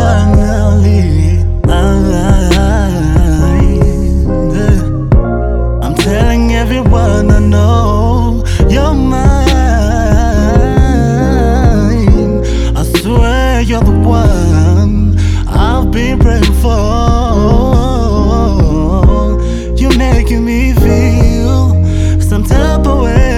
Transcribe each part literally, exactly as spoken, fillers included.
eternally. I'm telling everyone I know you're mine. I swear you're the one I've been praying for. You're making me feel some type of way.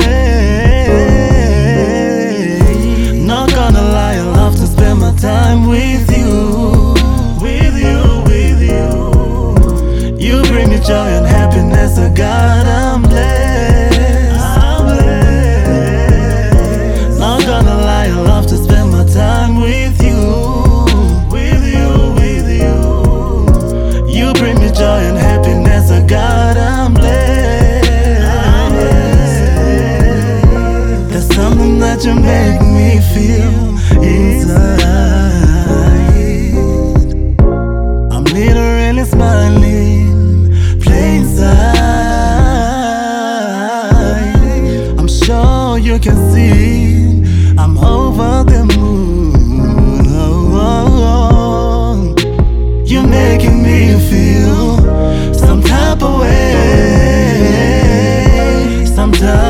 Not gonna lie, I love to spend my time with you, with you, with you. You bring me joy and happiness, oh God, I'm blessed, I'm blessed. Not gonna lie, I love to spend my time with you, with you, with you. You bring me joy and happiness, oh God, I'm blessed, I'm blessed. There's something that you make me feel inside. I'm literally smiling, plain sight. I'm sure you can see I'm over the moon. Oh, oh, oh. You're making me feel some type of way. Sometimes